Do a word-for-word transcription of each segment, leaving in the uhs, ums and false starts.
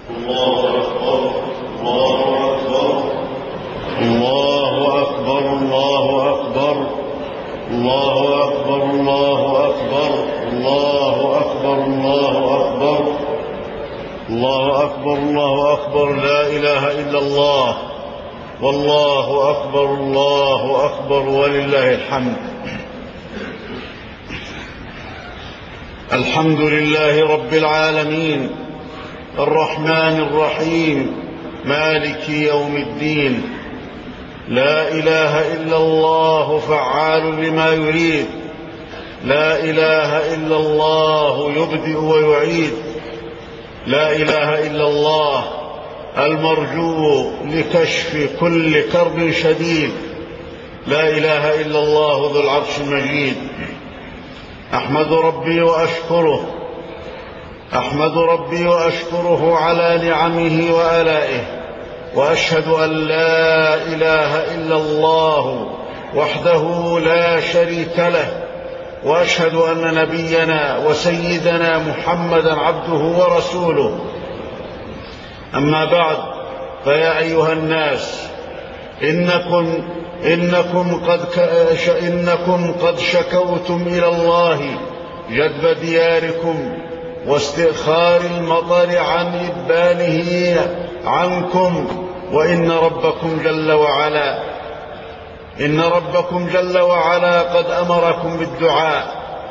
الله أكبر الله أكبر الله أكبر الله أكبر الله أكبر الله أكبر الله أكبر الله أكبر الله أكبر الله أكبر لا إله إلا الله والله أكبر الله أكبر ولله الحمد. الحمد لله رب العالمين الرحمن الرحيم مالك يوم الدين. لا إله إلا الله فعال لما يريد. لا إله إلا الله يبدئ ويعيد. لا إله إلا الله المرجو لكشف كل كرب شديد. لا إله إلا الله ذو العرش المجيد. أحمد ربي وأشكره أحمد ربي وأشكره على نعمه وآلائه، وأشهد أن لا إله إلا الله وحده لا شريك له، وأشهد أن نبينا وسيدنا محمدا عبده ورسوله. أما بعد، فيا أيها الناس، إنكم إنكم قد إنكم قد شكوتم إلى الله جدب دياركم واستئخار المطر عن إبانه عنكم، وإن ربكم جل وعلا إن ربكم جل وعلا قد أمركم بالدعاء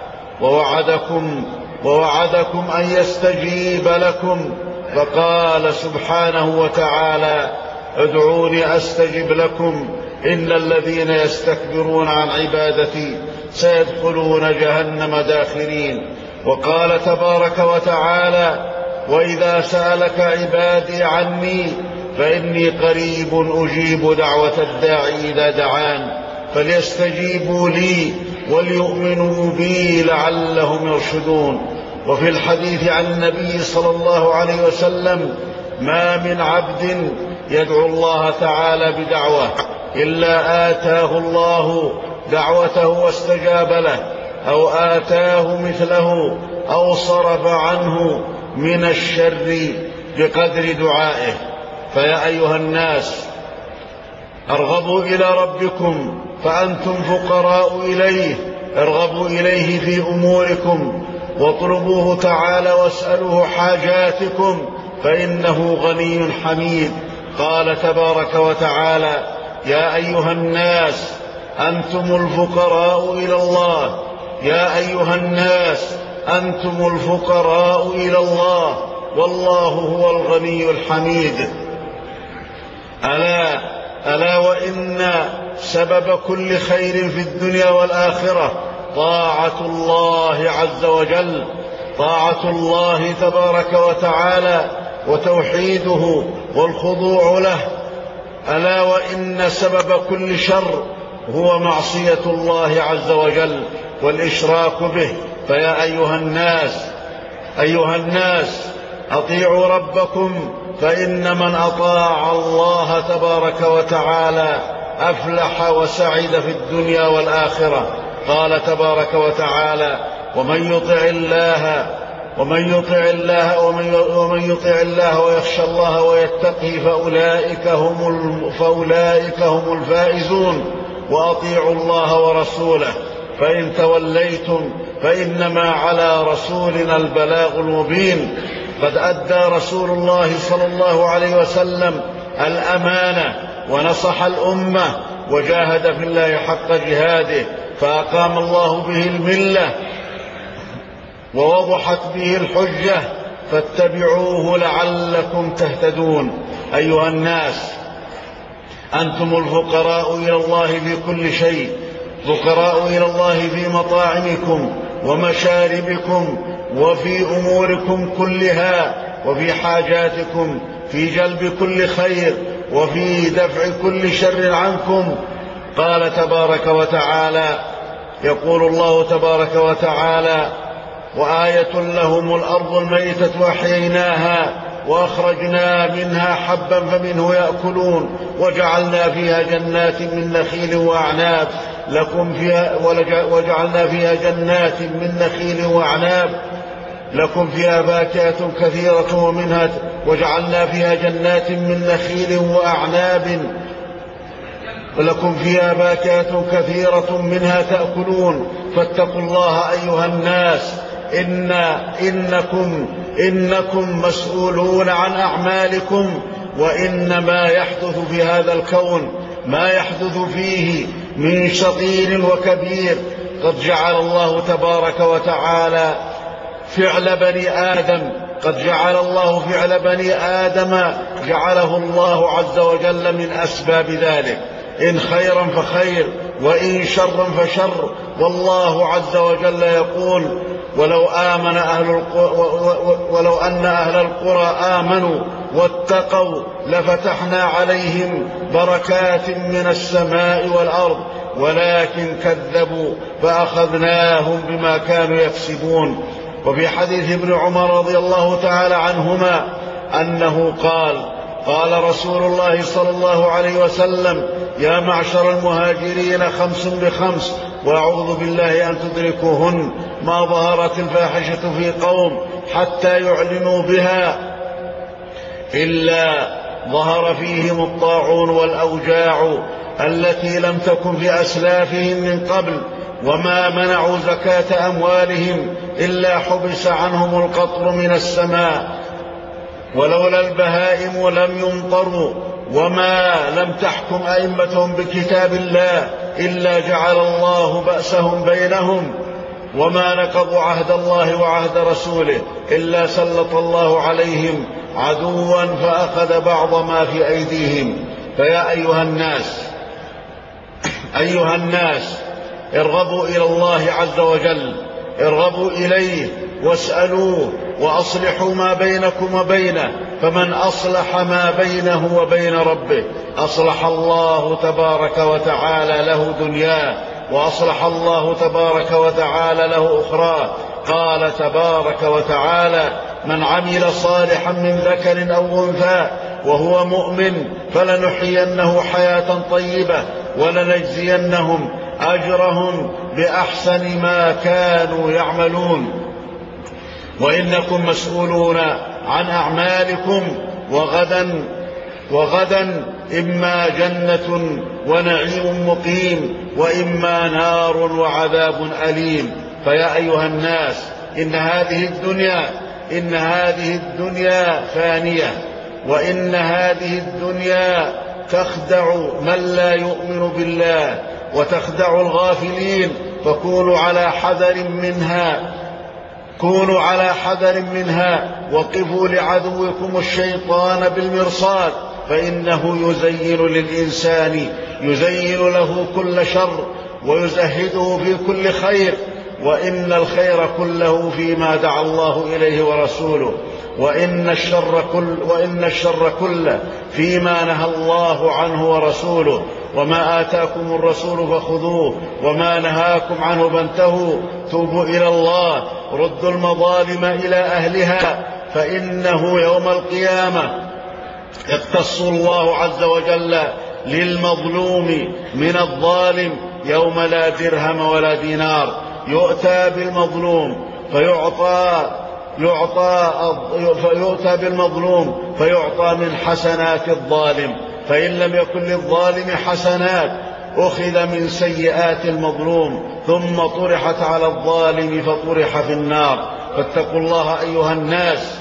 ووعدكم ووعدكم أن يستجيب لكم، فقال سبحانه وتعالى: ادعوني أستجب لكم إن الذين يستكبرون عن عبادتي سيدخلون جهنم داخرين. وقال تبارك وتعالى: وإذا سألك عبادي عني فإني قريب أجيب دعوة الداعي إذا دعان فليستجيبوا لي وليؤمنوا بي لعلهم يرشدون. وفي الحديث عن النبي صلى الله عليه وسلم: ما من عبد يدعو الله تعالى بدعوة إلا آتاه الله دعوته واستجاب له، أو آتاه مثله، أو صرف عنه من الشر بقدر دعائه. فيا أيها الناس، ارغبوا إلى ربكم فأنتم فقراء إليه، ارغبوا إليه في أموركم واطلبوه تعالى واسألوه حاجاتكم فإنه غني حميد. قال تبارك وتعالى: يا أيها الناس أنتم الفقراء إلى الله يا أيها الناس أنتم الفقراء إلى الله والله هو الغني الحميد. ألا ألا وإن سبب كل خير في الدنيا والآخرة طاعة الله عز وجل، طاعة الله تبارك وتعالى وتوحيده والخضوع له. ألا وإن سبب كل شر هو معصية الله عز وجل والإشراك به. فيا أيها الناس أيها الناس أطيعوا ربكم، فإن من أطاع الله تبارك وتعالى أفلح وسعد في الدنيا والآخرة. قال تبارك وتعالى: ومن يطع الله ومن يطع الله ومن يطع الله ويخشى الله ويتقي فأولئك هم فأولئك هم الفائزون. وأطيعوا الله ورسوله، فإن توليتم فإنما على رسولنا البلاغ المبين. قد أدى رسول الله صلى الله عليه وسلم الأمانة ونصح الأمة وجاهد في الله حق جهاده، فأقام الله به الملة ووضحت به الحجة، فاتبعوه لعلكم تهتدون. أيها الناس، أنتم الفقراء إلى الله في كل شيء، فقراء إلى الله في مطاعمكم ومشاربكم وفي أموركم كلها، وفي حاجاتكم، في جلب كل خير وفي دفع كل شر عنكم. قال تبارك وتعالى يقول الله تبارك وتعالى: وآية لهم الأرض الميتة وأحييناها وأخرجنا منها حبا فمنه يأكلون وجعلنا فيها جنات من نخيل وأعناب لكم فيها وجعلنا فيها جنات من نخيل وأعناب لكم فيها فاكهة كثيرة ومنها وجعلنا فيها جنات من نخيل وأعناب ولكم فيها فاكهة كثيرة منها تأكلون فاتقوا الله أيها الناس إن إنكم إنكم مسؤولون عن أعمالكم، وإن ما يحدث في هذا الكون ما يحدث فيه من صغير وكبير قد جعل الله تبارك وتعالى فعل بني آدم قد جعل الله فعل بني آدم جعله الله عز وجل من أسباب ذلك، إن خيرا فخير وإن شرا فشر. والله عز وجل يقول ولو آمن أهل القرى ولو أن أهل القرى آمنوا واتقوا لفتحنا عليهم بركات من السماء والأرض ولكن كذبوا فأخذناهم بما كانوا يكسبون. وفي حديث ابن عمر رضي الله تعالى عنهما أنه قال قال رسول الله صلى الله عليه وسلم يا معشر المهاجرين خمس بخمس وأعوذ بالله أن تدركوهن ما ظهرت الفاحشة في قوم حتى يعلنوا بها إلا ظهر فيهم الطاعون والأوجاع التي لم تكن في أسلافهم من قبل، وما منعوا زكاة أموالهم إلا حبس عنهم القطر من السماء، ولولا البهائم لم يمطروا، وما لم تحكم أئمتهم بكتاب الله إلا جعل الله بأسهم بينهم، وما نقضوا عهد الله وعهد رسوله إلا سلط الله عليهم عدوا فأخذ بعض ما في أيديهم. فيا أيها الناس أيها الناس ارغبوا إلى الله عز وجل، ارغبوا إليه واسألوه وأصلحوا ما بينكم وبينه، فمن أصلح ما بينه وبين ربه أصلح الله تبارك وتعالى له دنياه وأصلح الله تبارك وتعالى له أخراه. قال تبارك وتعالى من عمل صالحا من ذكر أو أنثى وهو مؤمن فلنحيينه حياة طيبة ولنجزينهم أجرهم بأحسن ما كانوا يعملون، وإنكم مسؤولون عن أعمالكم، وغدا وغدا إما جنة ونعيم مقيم وإما نار وعذاب أليم. فيا أيها الناس إن هذه الدنيا إن هذه الدنيا فانية، وإن هذه الدنيا تخدع من لا يؤمن بالله وتخدع الغافلين، فكونوا على حذر منها كونوا على حذر منها وقفوا لعدوكم الشيطان بالمرصاد، فإنه يزين للإنسان يزين له كل شر ويزهده في كل خير، وإن الخير كله فيما دعا الله إليه ورسوله، وإن الشر كل وإن الشر كله فيما نهى الله عنه ورسوله. وما آتاكم الرسول فخذوه وما نهاكم عنه فانتهوا، توبوا إلى الله، ردوا المظالم إلى أهلها، فإنه يوم القيامة يقتص الله عز وجل للمظلوم من الظالم يوم لا درهم ولا دينار. يؤتى بالمظلوم فيعطى يعطى فيؤتى بالمظلوم فيعطى من حسنات الظالم، فإن لم يكن للظالم حسنات أخذ من سيئات المظلوم ثم طرحت على الظالم فطرح في النار. فاتقوا الله أيها الناس،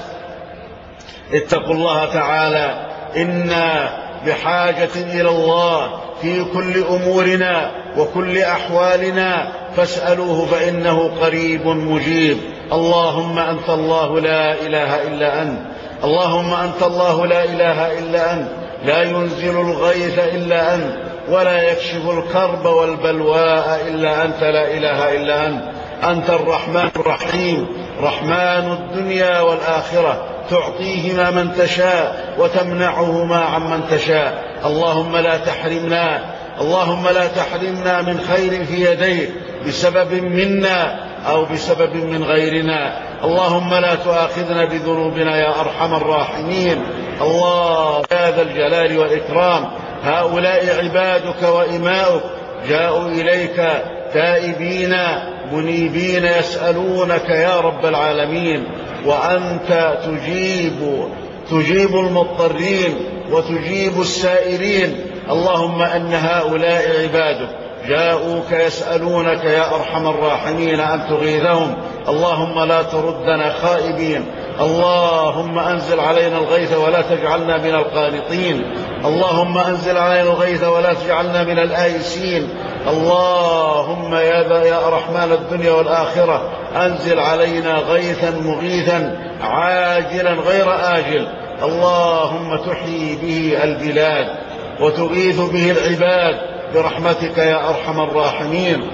اتقوا الله تعالى، إنا بحاجة إلى الله في كل أمورنا وكل أحوالنا، فاسألوه فإنه قريب مجيب. اللهم أنت الله لا إله إلا أنت اللهم أنت الله لا إله إلا أنت، لا ينزل الغيث إلا أنت، ولا يكشف الكرب والبلواء إلا أنت، لا إله إلا أنت. أنت الرحمن الرحيم، رحمن الدنيا والآخرة، تعطيهما من تشاء وتمنعهما عمن تشاء. اللهم لا تحرمنا اللهم لا تحرمنا من خير في يديك بسبب منا أو بسبب من غيرنا. اللهم لا تؤاخذنا بذنوبنا يا أرحم الراحمين. الله يا ذا الجلال والإكرام، هؤلاء عبادك وإماؤك جاءوا إليك تائبين منيبين يسألونك يا رب العالمين، وأنت تجيب تجيب المضطرين وتجيب السائلين. اللهم أن هؤلاء عبادك جاءوك يسألونك يا أرحم الراحمين أن تغيثهم. اللهم لا تردنا خائبين. اللهم أنزل علينا الغيث ولا تجعلنا من القانطين. اللهم أنزل علينا الغيث ولا تجعلنا من الآيسين. اللهم يا يا رحمن الدنيا والآخرة أنزل علينا غيثا مغيثا عاجلا غير آجل. اللهم تحيي به البلاد وتغيث به العباد برحمتك يا أرحم الراحمين.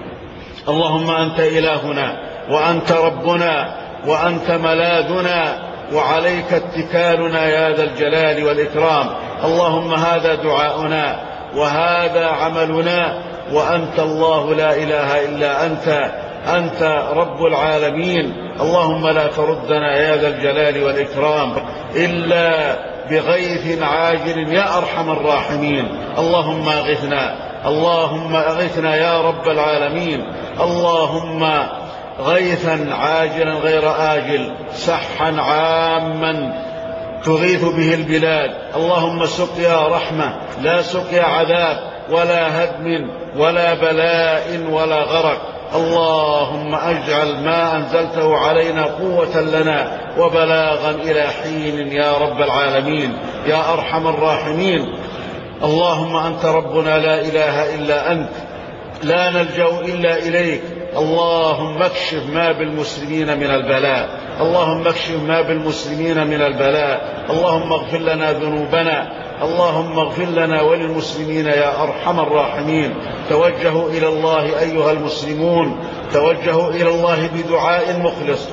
اللهم أنت إلهنا وأنت ربنا وأنت ملاذنا وعليك اتكالنا يا ذا الجلال والإكرام. اللهم هذا دعاؤنا وهذا عملنا، وأنت الله لا إله إلا أنت، أنت رب العالمين. اللهم لا تردنا يا ذا الجلال والإكرام إلا بغيث عاجل يا أرحم الراحمين. اللهم أغثنا، اللهم أغثنا يا رب العالمين. اللهم غيثا عاجلا غير آجل سحا عاما تغيث به البلاد. اللهم سقيا رحمة لا سقيا عذاب ولا هدم ولا بلاء ولا غرق. اللهم اجعل ما أنزلته علينا قوة لنا وبلاغا إلى حين يا رب العالمين يا أرحم الراحمين. اللهم أنت ربنا لا إله إلا أنت، لا نلجأ إلا إليك. اللهم اكشف ما بالمسلمين من البلاء، اللهم اكشف ما بالمسلمين من البلاء. اللهم اغفر لنا ذنوبنا، اللهم اغفر لنا وللمسلمين يا أرحم الراحمين. توجهوا إلى الله أيها المسلمون، توجهوا إلى الله بدعاء مخلص،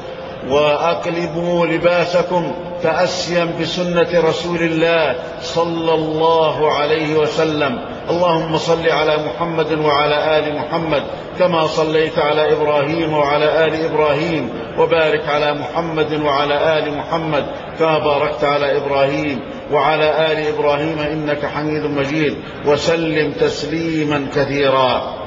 وأقلبوا لباسكم تأسيا بسنة رسول الله صلى الله عليه وسلم. اللهم صل على محمد وعلى آل محمد كما صليت على إبراهيم وعلى آل إبراهيم، وبارك على محمد وعلى آل محمد كما باركت على إبراهيم وعلى آل إبراهيم إنك حميد مجيد، وسلم تسليما كثيرا.